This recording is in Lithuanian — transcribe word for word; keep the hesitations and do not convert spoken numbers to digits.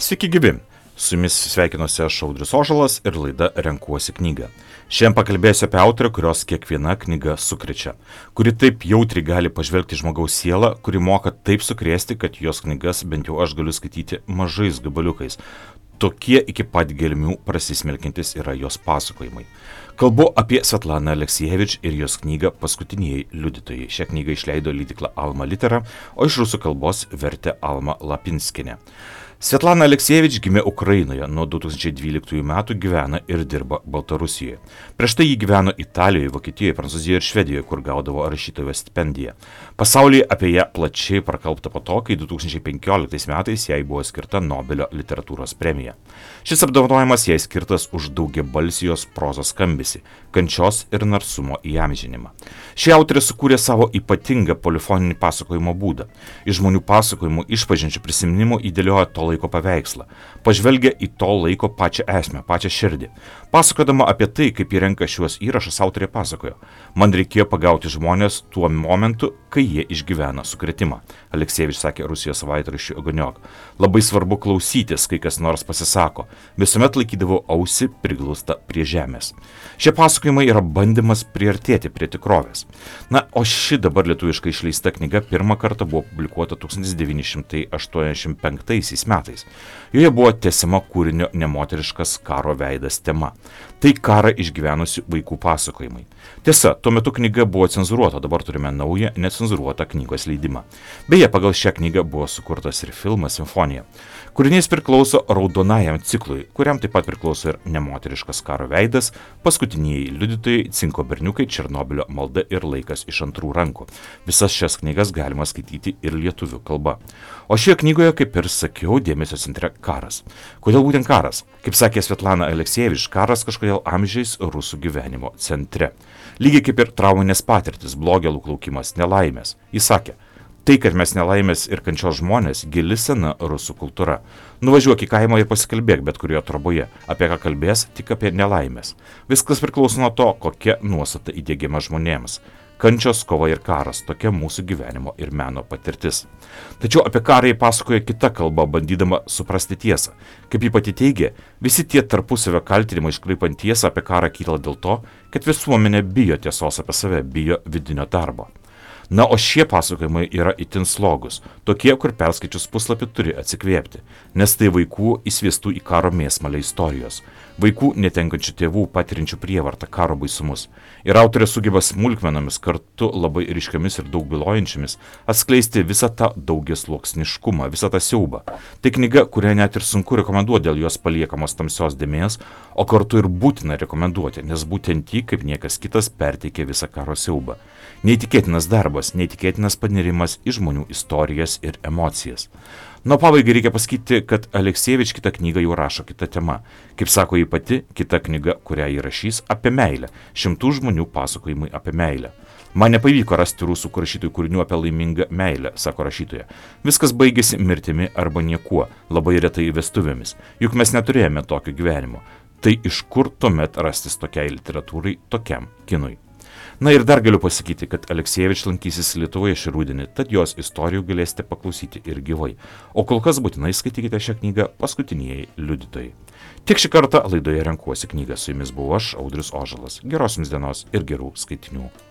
Sveiki gyvi, su jumis sveikinuosi aš Audrius Ožalas ir laida Renkuosi knygą. Šiandien pakalbėsiu apie autorę, kurios kiekviena knyga sukrečia, kuri taip jautriai gali pažvelgti žmogaus sielą, kuri moka taip sukrėsti, kad jos knygas bent jau aš galiu skaityti mažais gabaliukais. Tokie iki pat gelmių prasismelkintis yra jos pasakojimai. Kalbu apie Svetlaną Aleksijevič ir jos knygą Paskutinieji liudytojai. Šią knygą išleido leidykla Alma Litera, o iš rusų kalbos vertė Alma Lapinskienė. Svetlana Aleksijevič gimė Ukrainoje, nuo du tūkstančiai dvyliktųjų metų gyvena ir dirba Baltarusijoje. Prieš tai ji gyveno Italijoje, Vokietijoje, Prancūzijoje ir Švedijoje, kur gaudavo rašytojo stipendiją. Pasaulyje apie ją plačiai prakalbta po to, kai du tūkstančiai penkioliktais metais jai buvo skirta Nobelio literatūros premija. Šis apdovanojimas jai skirtas už daugiabalsijos prozos skambesį, kančios ir narsumo įamžinimą. Ši autorė sukūrė savo ypatingą polifoninį pasakojimo būdą. Iš žmonių pasakojimų, išpažinčių prisiminimų įdėliojo to laiko paveikslą. Pažvelgia į to laiko pačią esmę, pačią širdį. Pasakodama apie tai, kaip jie renka šiuos įrašus, autorė pasakojo: man reikėjo pagauti žmonės tuo momentu, kai jie išgyvena sukrėtimą. Aleksijevič sakė Rusijos savaitraščiui Ogoniok. Labai svarbu klausytis, kai kas nors pasisako. Visuomet laikydavau ausį priglustą prie žemės. Šie pasakojimai yra bandymas priartėti prie tikrovės. Na, o ši dabar lietuviškai išleista knyga pirmą kartą buvo publikuota tūkstantis devyni šimtai aštuoniasdešimt penktaisiais metais. Joje buvo tęsiama kūrinio Nemoteriškas karo veidas tema. Tai karą išgyvenusių vaikų pasakojimai. Tiesa, tuo metu knyga buvo cenzūruota, dabar turime naują necenzūruotą knygos leidimą. Beje, pagal šią knygą buvo sukurtas ir filmas Simfonija. Kūrinys priklauso raudonajam ciklui, kuriam taip pat priklauso ir Nemoteriškas karo veidas, Paskutinieji liudytojai, Cinko berniukai, Černobylio malda ir Laikas iš antrų rankų. Visas šias knygas galima skaityti ir lietuvių kalba. O šioje knygoje, kaip ir sakiau, dėmesio centre karas. Kodėl būtent karas? Kaip sakė Svetlana Aleksijevič, karas kažkodėl amžiais rusų gyvenimo centre. Lygiai kaip ir trauminės patirtis, blogelų laukimas, nelaimės. Jis sakė: tai, kad mes nelaimės ir kančios žmonės, gili sena rusų kultūra. Nuvažiuok į kaimą ir pasikalbėk bet kurioje troboje. Apie ką kalbės? Tik apie nelaimės. Viskas priklauso nuo to, kokia nuostata įdiegiama žmonėms. Kančios, kova ir karas – tokia mūsų gyvenimo ir meno patirtis. Tačiau apie karą jį pasakoja kita kalba, bandydama suprasti tiesą. Kaip jį pati teigia, visi tie tarpusavio kaltinimai iškraipant tiesą apie karą kyla dėl to, kad visuomenė bijo tiesos apie save, bijo vidinio darbo. Na, o šie pasakojimai yra itin slogus, tokie, kur perskaičius puslapį turi atsikvėpti, nes tai vaikų įsviestų į karo mėsmalę istorijos, vaikų netenkančių tėvų patirinčių prievartą, karo baisumus. Ir autorė sugeba smulkmenomis, kartu labai ryškiomis ir daug bylojančiamis, atskleisti visą tą daugiasluoksniškumą, visą tą siaubą. Tai knyga, kurią net ir sunku rekomenduoti dėl jos paliekamos tamsios dėmės, o kartu ir būtina rekomenduoti, nes būtent ji, kaip niekas kitas, perteikė visą karo siaubą. Neįtikėtinas darbas, neįtikėtinas panirimas į žmonių istorijas ir emocijas. Nuo pabaigai reikia pasakyti, kad Aleksijevič kitą knygą jau rašo kitą temą. Kaip sako ji pati, kita knyga, kurią ji rašys, apie meilę. Šimtų žmonių pasakojimai apie meilę. Man nepavyko rasti rusų rašytojų kūrinių apie laimingą meilę, sako rašytoja. Viskas baigėsi mirtimi arba niekuo, labai retai vestuvėmis. Juk mes neturėjome tokio gyvenimo. Tai iš kur tuomet rastis tokiai literatūrai, tokiam kinui? Na ir dar galiu pasakyti, kad Aleksijevič lankysis Lietuvoje šį rudenį, tad jos istorijų galėsite paklausyti ir gyvai. O kol kas būtinai skaitykite šią knygą Paskutinieji liudytojai. Tiek šį kartą laidoje Renkuosi knygą. Su jumis buvau aš, Audrius Ožalas. Geros jums dienos ir gerų skaitinių.